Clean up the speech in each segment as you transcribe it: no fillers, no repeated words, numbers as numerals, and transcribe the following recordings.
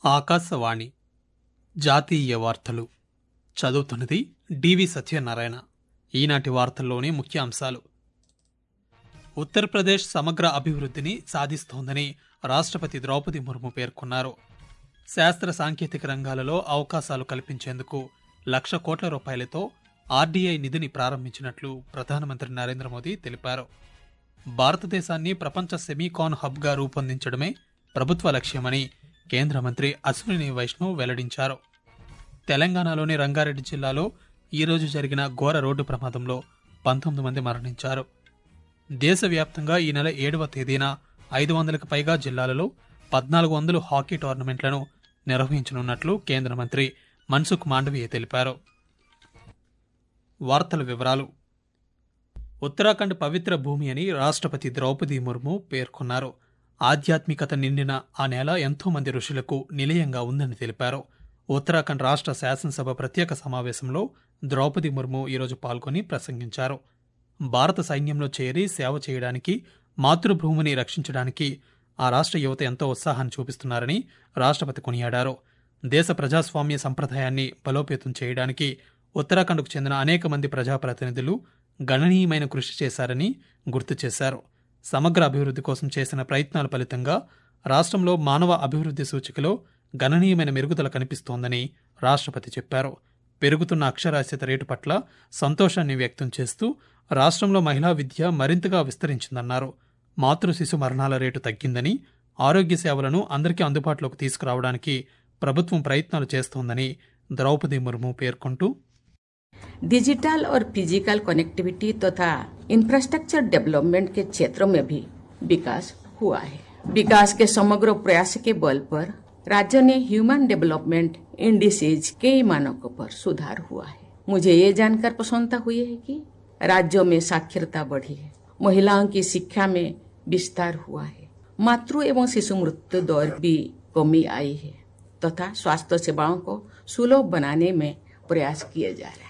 ఆకాశవాణి జాతీయ వార్తలు చదువుతున్నది డివి సత్యనారాయణ. ఈనాటి వార్తల్లోని ముఖ్య అంశాలు: ఉత్తరప్రదేశ్ సమగ్ర అభివృద్ధిని సాధిస్తోందని రాష్ట్రపతి ద్రౌపది ముర్ము పేర్కొన్నారు. శాస్త్ర సాంకేతిక రంగాలలో అవకాశాలు కల్పించేందుకు 1,00,000 కోట్ల రూపాయలతో ఆర్డీఐ నిధిని ప్రారంభించినట్లు ప్రధానమంత్రి నరేంద్ర మోదీ తెలిపారు. భారతదేశాన్ని ప్రపంచ సెమీకాన్ హబ్గా రూపొందించడమే ప్రభుత్వ లక్ష్యమని కేంద్ర మంత్రి అశ్విని వైష్ణవ్ వెల్లడించారు. తెలంగాణలోని రంగారెడ్డి జిల్లాలో ఈరోజు జరిగిన ఘోర రోడ్డు ప్రమాదంలో 19 మంది మరణించారు. దేశవ్యాప్తంగా ఈ నెల 7వ తేదీన 500కు పైగా జిల్లాలలో 1400 హాకీ టోర్నమెంట్లను నిర్వహించనున్నట్లు కేంద్ర మంత్రి మన్సుఖ్ మాండవీయ తెలిపారు. వార్తల వివరాలు: ఉత్తరాఖండ్ పవిత్ర భూమి అని రాష్ట్రపతి ద్రౌపది ముర్ము పేర్కొన్నారు. ఆధ్యాత్మికత నిండిన ఆ నేల ఎంతో మంది ఋషులకు నిలయంగా ఉందని తెలిపారు. ఉత్తరాఖండ్ రాష్ట్ర శాసనసభ ప్రత్యేక సమావేశంలో ద్రౌపది ముర్ము ఈరోజు పాల్గొని ప్రసంగించారు. భారత సైన్యంలో చేరి సేవ చేయడానికి, మాతృభూమిని రక్షించడానికి ఆ రాష్ట్ర యువత ఎంతో ఉత్సాహాన్ని చూపిస్తున్నారని రాష్ట్రపతి కొనియాడారు. దేశ ప్రజాస్వామ్య సంప్రదాయాన్ని బలోపేతం చేయడానికి ఉత్తరాఖండ్కు చెందిన అనేక మంది ప్రజాప్రతినిధులు గణనీయమైన కృషి చేశారని గుర్తు చేశారు. సమగ్ర అభివృద్ధి కోసం చేసిన ప్రయత్నాల ఫలితంగా రాష్ట్రంలో మానవ అభివృద్ధి సూచికలో గణనీయమైన మెరుగుదల కనిపిస్తోందని రాష్ట్రపతి చెప్పారు. పెరుగుతున్న అక్షరాస్యత రేటు పట్ల సంతోషాన్ని వ్యక్తం చేస్తూ రాష్ట్రంలో మహిళా విద్య మరింతగా విస్తరించిందన్నారు. మాతృ శిశు మరణాల రేటు తగ్గిందని, ఆరోగ్య సేవలను అందరికీ అందుబాటులోకి తీసుకురావడానికి ప్రభుత్వం ప్రయత్నాలు చేస్తోందని ద్రౌపది ముర్ము పేర్కొంటూ, डिजिटल और फिजिकल कनेक्टिविटी तथा इंफ्रास्ट्रक्चर डेवलपमेंट के क्षेत्रों में भी विकास हुआ है. विकास के समग्र प्रयास के बल पर राज्य ने ह्यूमन डेवलपमेंट इंडिसेज के मानकों पर सुधार हुआ है. मुझे ये जानकर प्रसन्नता हुई है कि राज्यों में साक्षरता बढ़ी है, महिलाओं की शिक्षा में विस्तार हुआ है, मातृ एवं शिशु मृत्यु दर भी कमी आई है तथा स्वास्थ्य सेवाओं को सुलभ बनाने में प्रयास किए जा रहे हैं.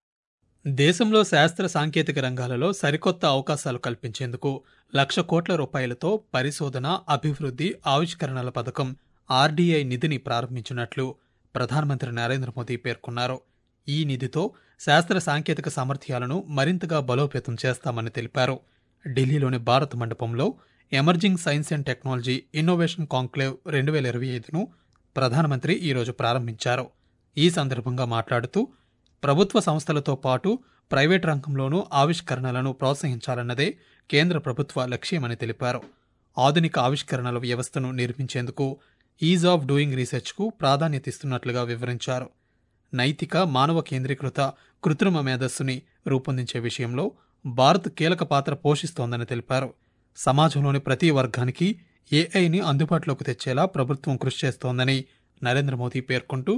దేశంలో శాస్త్ర సాంకేతిక రంగాలలో సరికొత్త అవకాశాలు కల్పించేందుకు 1,00,000 కోట్ల రూపాయలతో పరిశోధన, అభివృద్ధి, ఆవిష్కరణల పథకం ఆర్డీఐ నిధిని ప్రారంభించినట్లు ప్రధానమంత్రి నరేంద్ర మోదీ పేర్కొన్నారు. ఈ నిధితో శాస్త్ర సాంకేతిక సామర్థ్యాలను మరింతగా బలోపేతం చేస్తామని తెలిపారు. ఢిల్లీలోని భారత్ మండపంలో emerging science and technology innovation conclave 2025ను ప్రధానమంత్రి ఈరోజు ప్రారంభించారు. ఈ సందర్భంగా మాట్లాడుతూ, ప్రభుత్వ సంస్థలతో పాటు ప్రైవేట్ రంగంలోనూ ఆవిష్కరణలను ప్రోత్సహించాలన్నదే కేంద్ర ప్రభుత్వ లక్ష్యమని తెలిపారు. ఆధునిక ఆవిష్కరణల వ్యవస్థను నిర్మించేందుకు ఈజ్ ఆఫ్ డూయింగ్ రీసెర్చ్కు ప్రాధాన్యత ఇస్తున్నట్లుగా వివరించారు. నైతిక, మానవ కేంద్రీకృత కృత్రిమ మేధస్సుని రూపొందించే విషయంలో భారత్ కీలక పాత్ర పోషిస్తోందని తెలిపారు. సమాజంలోని ప్రతి వర్గానికి ఏఐని అందుబాటులోకి తెచ్చేలా ప్రభుత్వం కృషి చేస్తోందని నరేంద్ర మోదీ పేర్కొంటూ,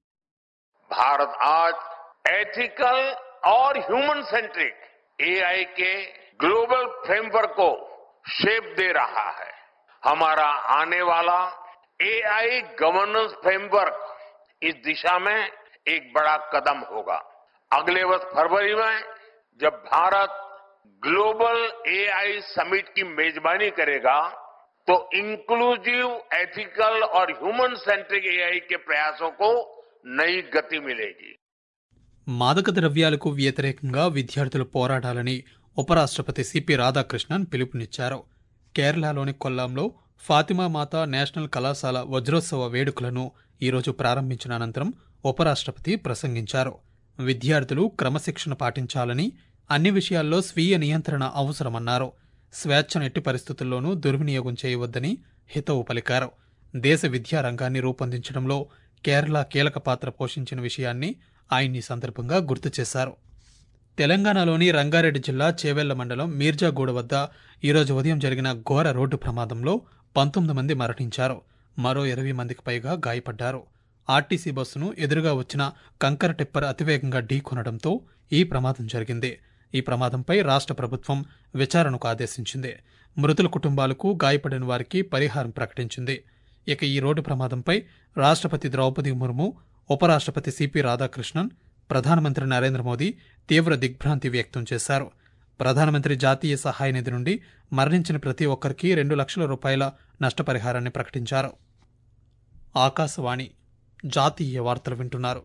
भारत आज एथिकल और ह्यूमन सेंट्रिक एआई के ग्लोबल फ्रेमवर्क को शेप दे रहा है. हमारा आने वाला एआई गवर्नेंस फ्रेमवर्क इस दिशा में एक बड़ा कदम होगा. अगले वर्ष फरवरी में जब भारत ग्लोबल एआई समिट की मेजबानी करेगा तो इंक्लूसिव, एथिकल और ह्यूमन सेंट्रिक एआई के प्रयासों को नई गति मिलेगी. మాదక ద్రవ్యాలకు వ్యతిరేకంగా విద్యార్థులు పోరాడాలని ఉపరాష్ట్రపతి సిపి రాధాకృష్ణన్ పిలుపునిచ్చారు. కేరళలోని కొల్లాంలో ఫాతిమా మాతా నేషనల్ కళాశాల వజ్రోత్సవ వేడుకలను ఈరోజు ప్రారంభించిన అనంతరం ఉపరాష్ట్రపతి ప్రసంగించారు. విద్యార్థులు క్రమశిక్షణ పాటించాలని, అన్ని విషయాల్లో స్వీయ నియంత్రణ అవసరమన్నారు. స్వేచ్ఛను ఎట్టి పరిస్థితుల్లోనూ దుర్వినియోగం చేయవద్దని హితవు పలికారు. దేశ విద్యారంగాన్ని రూపొందించడంలో కేరళ కీలక పాత్ర పోషించిన విషయాన్ని ఆయన ఈ సందర్భంగా గుర్తు చేశారు. తెలంగాణలోని రంగారెడ్డి జిల్లా చేవెళ్ల మండలం మీర్జాగూడ వద్ద ఈరోజు ఉదయం జరిగిన ఘోర రోడ్డు ప్రమాదంలో 19 మంది మరణించారు. మరో 20 మందికి పైగా గాయపడ్డారు. ఆర్టీసీ బస్సును ఎదురుగా వచ్చిన కంకర టిప్పర్ అతివేగంగా ఢీకొనడంతో ఈ ప్రమాదం జరిగింది. ఈ ప్రమాదంపై రాష్ట్ర ప్రభుత్వం విచారణకు ఆదేశించింది. మృతుల కుటుంబాలకు, గాయపడిన వారికి పరిహారం ప్రకటించింది. ఇక ఈ రోడ్డు ప్రమాదంపై రాష్ట్రపతి ద్రౌపది ముర్ము, ఉపరాష్ట్రపతి సిపి రాధాకృష్ణన్, ప్రధానమంత్రి నరేంద్ర మోదీ తీవ్ర దిగ్భ్రాంతి వ్యక్తం చేశారు. ప్రధానమంత్రి జాతీయ సహాయ నిధి నుండి మరణించిన ప్రతి ఒక్కరికి 2 లక్షల రూపాయల నష్టపరిహారాన్ని ప్రకటించారు. ఆకాశవాణి జాతీయ వార్తలు వింటున్నారు.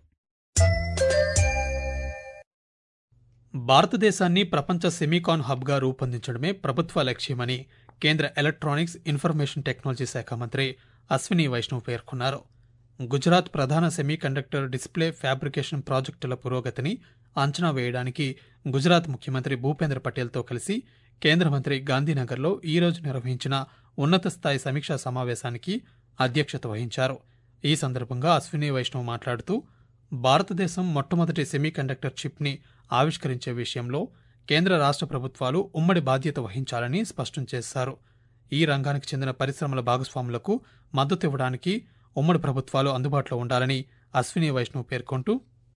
భారతదేశాన్ని ప్రపంచ సెమీకాన్ హబ్గా రూపొందించడమే ప్రభుత్వ లక్ష్యమని కేంద్ర ఎలక్ట్రానిక్స్ ఇన్ఫర్మేషన్ టెక్నాలజీ శాఖ మంత్రి అశ్విని వైష్ణవ్ పేర్కొన్నారు. గుజరాత్ ప్రధాన సెమీకండక్టర్ డిస్ప్లే ఫ్యాబ్రికేషన్ ప్రాజెక్టుల పురోగతిని అంచనా వేయడానికి గుజరాత్ ముఖ్యమంత్రి భూపేంద్ర పటేల్తో కలిసి కేంద్ర మంత్రి గాంధీనగర్లో ఈరోజు నిర్వహించిన ఉన్నత స్థాయి సమీక్షా సమావేశానికి అధ్యక్షత వహించారు. ఈ సందర్భంగా అశ్విని వైష్ణవ్ మాట్లాడుతూ భారతదేశం మొట్టమొదటి సెమీకండక్టర్ చిప్ని ఆవిష్కరించే విషయంలో కేంద్ర రాష్ట్ర ప్రభుత్వాలు ఉమ్మడి బాధ్యత వహించాలని స్పష్టం చేశారు. ఈ రంగానికి చెందిన పరిశ్రమల భాగస్వాములకు మద్దతివ్వడానికి ఉమ్మడి ప్రభుత్వాలు అందుబాటులో ఉండాలని అశ్విని వైష్ణవ్ పేర్కొంటూ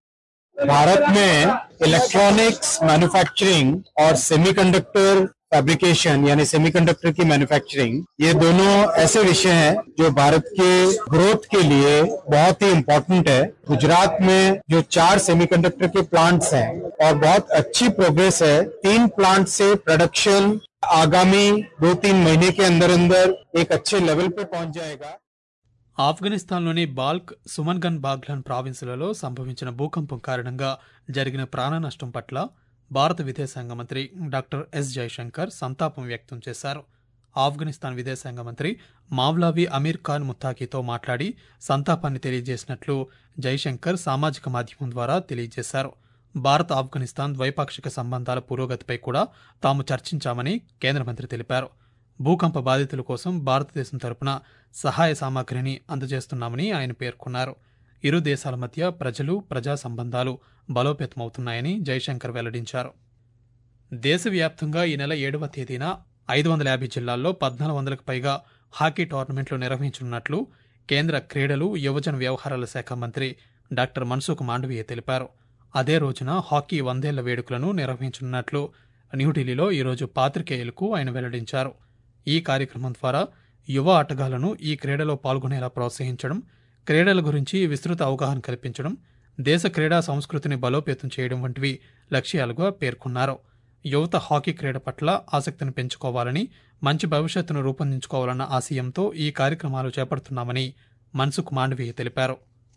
भारत में इलेक्ट्रॉनिक्स मैन्युफैक्चरिंग और सेमीकंडक्टर फैब्रिकेशन यानी सेमीकंडक्टर की मैन्युफैक्चरिंग, ये दोनों ऐसे विषय हैं जो भारत के ग्रोथ के लिए बहुत ही इम्पोर्टेंट है. गुजरात में जो 4 सेमीकंडक्टर के प्लांट्स हैं और बहुत अच्छी प्रोग्रेस है. 3 प्लांट से प्रोडक्शन आगामी 2-3 महीने के अंदर एक अच्छे लेवल पे पहुंच जाएगा. ఆఫ్ఘనిస్తాన్లోని బాల్క్, సుమన్గన్ బాగ్లాన్ ప్రావిన్సులలో సంభవించిన భూకంపం కారణంగా జరిగిన ప్రాణ నష్టం పట్ల భారత విదేశాంగ మంత్రి డాక్టర్ ఎస్ జైశంకర్ సంతాపం వ్యక్తం చేశారు. ఆఫ్ఘనిస్తాన్ విదేశాంగ మంత్రి మావ్లావి అమీర్ ఖాన్ ముత్తాకీతో మాట్లాడి సంతాపాన్ని తెలియజేసినట్లు జైశంకర్ సామాజిక మాధ్యమం ద్వారా తెలియజేశారు. భారత్ ఆఫ్ఘనిస్తాన్ ద్వైపాక్షిక సంబంధాల పురోగతిపై కూడా తాము చర్చించామని కేంద్ర మంత్రి తెలిపారు. భూకంప బాధితుల కోసం భారతదేశం తరపున సహాయ సామాగ్రిని అందజేస్తున్నామని ఆయన పేర్కొన్నారు. ఇరు దేశాల మధ్య ప్రజలు, ప్రజా సంబంధాలు బలోపేతమవుతున్నాయని జైశంకర్ వెల్లడించారు. దేశవ్యాప్తంగా ఈ నెల 7వ తేదీన 550 జిల్లాల్లో 1400కు పైగా హాకీ టోర్నమెంట్లు నిర్వహించనున్నట్లు కేంద్ర క్రీడలు, యువజన వ్యవహారాల శాఖ మంత్రి డాక్టర్ మన్సుఖ్ మాండవీయ తెలిపారు. అదే రోజున హాకీ 100 ఏళ్ల వేడుకలను నిర్వహించనున్నట్లు న్యూఢిల్లీలో ఈరోజు పాత్రికేయులకు ఆయన వెల్లడించారు. ఈ కార్యక్రమం ద్వారా యువ ఆటగాళ్లను ఈ క్రీడలో పాల్గొనేలా ప్రోత్సహించడం, క్రీడల గురించి విస్తృత అవగాహన కల్పించడం, దేశ క్రీడా సంస్కృతిని బలోపేతం చేయడం వంటివి లక్ష్యాలుగా పేర్కొన్నారు. యువత హాకీ క్రీడ పట్ల ఆసక్తిని పెంచుకోవాలని, మంచి భవిష్యత్తును రూపొందించుకోవాలన్న ఆశయంతో ఈ కార్యక్రమాలు చేపడుతున్నామని మన్సుఖ్ మాండవీయ తెలిపారు.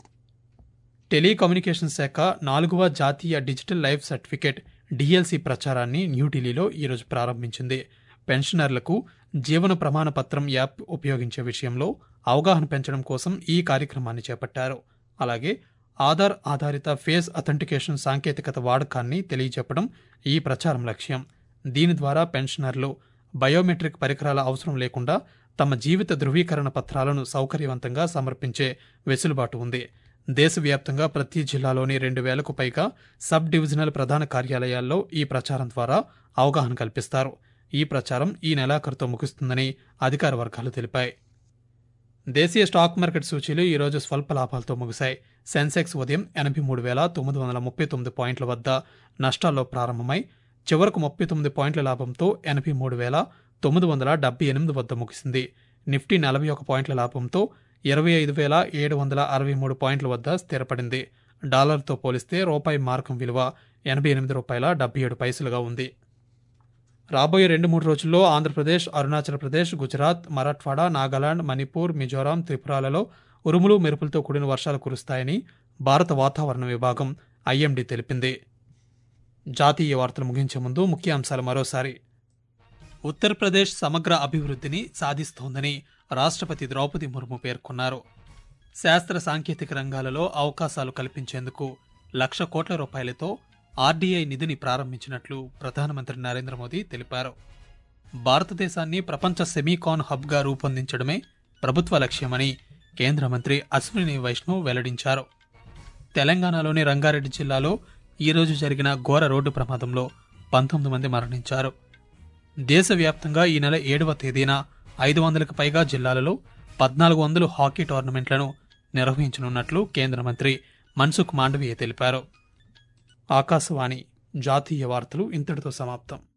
టెలికమ్యూనికేషన్ శాఖ 4వ జాతీయ డిజిటల్ లైఫ్ సర్టిఫికేట్ డిఎల్సి ప్రచారాన్ని న్యూఢిల్లీలో ఈరోజు ప్రారంభించింది. పెన్షనర్లకు జీవన ప్రమాణ పత్రం యాప్ ఉపయోగించే విషయంలో అవగాహన పెంచడం కోసం ఈ కార్యక్రమాన్ని చేపట్టారు. అలాగే ఆధార్ ఆధారిత ఫేస్ అథెంటికేషన్ సాంకేతికత వాడకాన్ని తెలియజెప్పడం ఈ ప్రచారం లక్ష్యం. దీని ద్వారా పెన్షనర్లు బయోమెట్రిక్ పరికరాల అవసరం లేకుండా తమ జీవిత ధృవీకరణ పత్రాలను సౌకర్యవంతంగా సమర్పించే వెసులుబాటు ఉంది. దేశవ్యాప్తంగా ప్రతి జిల్లాలోని 2000కు పైగా సబ్ డివిజనల్ ప్రధాన కార్యాలయాల్లో ఈ ప్రచారం ద్వారా అవగాహన కల్పిస్తారు. ఈ ప్రచారం ఈ నెలాఖరుతో ముగుస్తుందని అధికార వర్గాలు తెలిపాయి. దేశీయ స్టాక్ మార్కెట్ సూచీలు ఈరోజు స్వల్ప లాభాలతో ముగిశాయి. సెన్సెక్స్ ఉదయం 83,939 పాయింట్ల వద్ద నష్టాల్లో ప్రారంభమై చివరకు 39 పాయింట్ల లాభంతో 83,978 వద్ద ముగిసింది. నిఫ్టీ 41 పాయింట్ల లాభంతో 25,763 పాయింట్ల వద్ద స్థిరపడింది. డాలర్తో పోలిస్తే రూపాయి మార్కం విలువ ₹88.77గా ఉంది. రాబోయే 2-3 రోజుల్లో ఆంధ్రప్రదేశ్, అరుణాచల్ ప్రదేశ్, గుజరాత్, మరాఠ్వాడా, నాగాలాండ్, మణిపూర్, మిజోరాం, త్రిపురలలో ఉరుములు, మెరుపులతో కూడిన వర్షాలు కురుస్తాయని భారత వాతావరణ విభాగం ఐఎండీ తెలిపింది. జాతీయ వార్తలు ముగించే ముందు ముఖ్యాంశాలు మరోసారి. ఉత్తరప్రదేశ్ సమగ్ర అభివృద్ధిని సాధిస్తోందని రాష్ట్రపతి ద్రౌపది ముర్ము పేర్కొన్నారు. శాస్త్ర సాంకేతిక రంగాలలో అవకాశాలు కల్పించేందుకు ₹1,00,000 కోట్లతో ఆర్డీఐ నిధిని ప్రారంభించినట్లు ప్రధానమంత్రి నరేంద్ర మోదీ తెలిపారు. భారతదేశాన్ని ప్రపంచ సెమీకాన్ హబ్గా రూపొందించడమే ప్రభుత్వ లక్ష్యమని కేంద్ర మంత్రి అశ్విని వైష్ణవ్ వెల్లడించారు. తెలంగాణలోని రంగారెడ్డి జిల్లాలో ఈరోజు జరిగిన ఘోర రోడ్డు ప్రమాదంలో 19 మంది మరణించారు. దేశవ్యాప్తంగా ఈ నెల 7వ తేదీన 500కు పైగా జిల్లాలలో 1400 హాకీ టోర్నమెంట్లను నిర్వహించనున్నట్లు కేంద్ర మంత్రి మన్సుఖ్ మాండవీయ తెలిపారు. ఆకాశవాణి జాతీయ వార్తలు ఇంతటితో సమాప్తం.